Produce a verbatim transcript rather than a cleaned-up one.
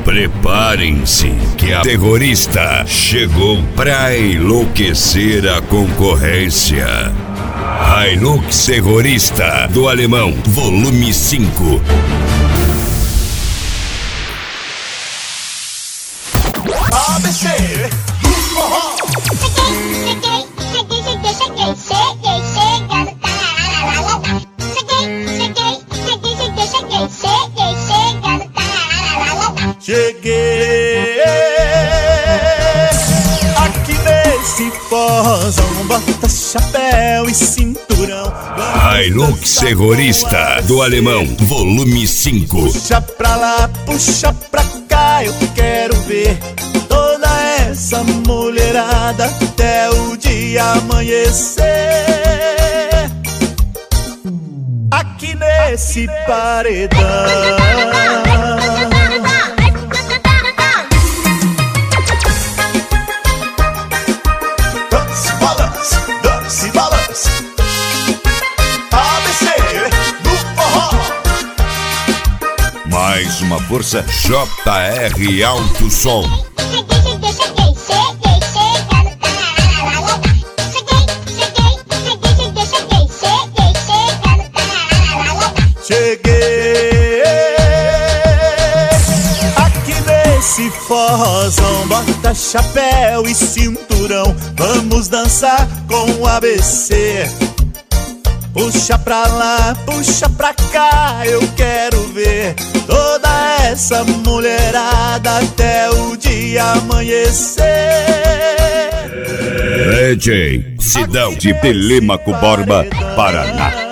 Preparem-se que a terrorista chegou pra enlouquecer a concorrência. Hilux Terrorista do Alemão, volume cinco. A B C do forró. Cheguei, cheguei, cheguei, cheguei, cheguei, chegando, tararararara. Cheguei, cheguei, cheguei, cheguei, cheguei, cheguei, chegando, tararararara. Cheguei aqui nesse forrozão, bota chapéu e cinturão. Hilux Terrorista do Alemão, volume cinco. Puxa pra lá, puxa pra cá, eu quero ver toda essa mulherada até o dia amanhecer. Aqui nesse paredão. Dance, balance, dance, balance. A B C do forró. Mais uma força, J R Alto Som. Cheguei, cheguei, cheguei, cheguei, chegando, tararararara. Cheguei, cheguei, cheguei, cheguei, cheguei, cheguei, chegando, tararararara. Cheguei aqui nesse forrozão, bota chapéu e cinturão, vamos dançar com o A B C. Puxa pra lá, puxa pra cá, eu quero ver toda essa mulherada até o dia amanhecer. D J Sidão de Telêmaco Borba, Paraná.